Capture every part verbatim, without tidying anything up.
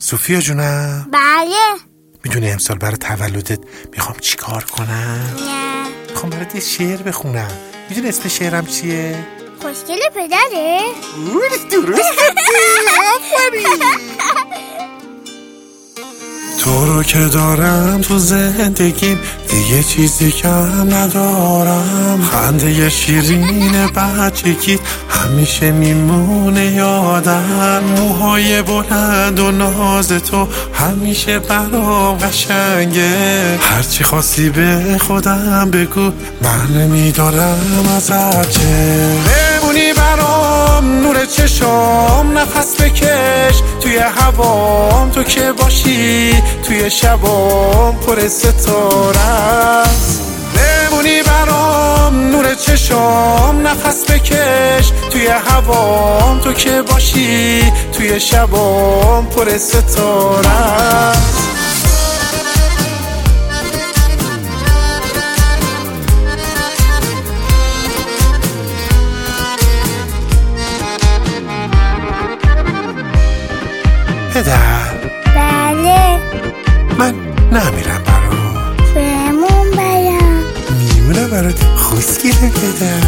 صوفیا جونم. بله. میدونی امسال برای تولدت میخوام چی کار کنم؟ نه. میخوام برات یه شعر بخونم. میدونی اسم شعرم چیه؟ خوشگل پدره؟ درست. تو رو که دارم تو زندگیم دیگه چیزی کم ندارم. خنده شیرین بچگی همیشه میمونه یادم. موهای بلند و ناز تو همیشه برام قشنگه. هرچی خواستی به خودم بگو من نمیدارم ازت چه. بمونی برام نور چشام نفس بکش توی هوام. تو که باشی توی شبام پر ستاره است. بمونی برام نور چشام نفس بکش توی هوام. تو که باشی توی شبام پر ستاره است. پدر. بله. من نمیرم برات. بمون برم. میمونه برات. خوشگله پدر.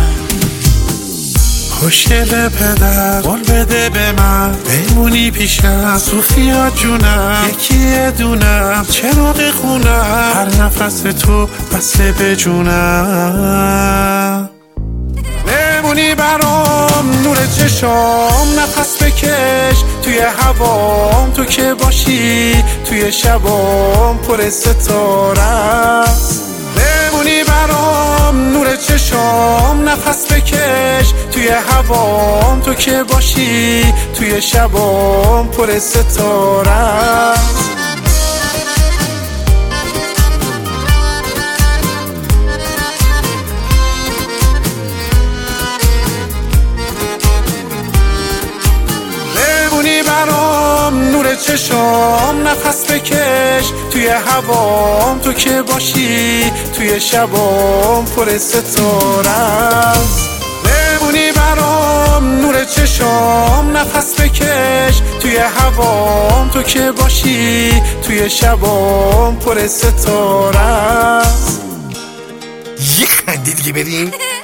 خوشگله پدر قول بده به من بمونی پیشم. صوفیا جونم یکی دونم چراغ خونم. هر نفس تو بسته به جونم. بمونی برام نور چشام نفس بکش توی هوام. تو که باشی توی شبام پر ستاره است. بمونی برام نور چشام نفس بکش توی هوام. تو که باشی توی شبام پر ستاره است. نور چشام نفس بکش توی هوام. تو که باشی توی شبام پر ستاره است. بمونی برام نور چشام نفس بکش توی هوام. تو که باشی توی شبام پر ستاره است. یه خنده دیگه بریم.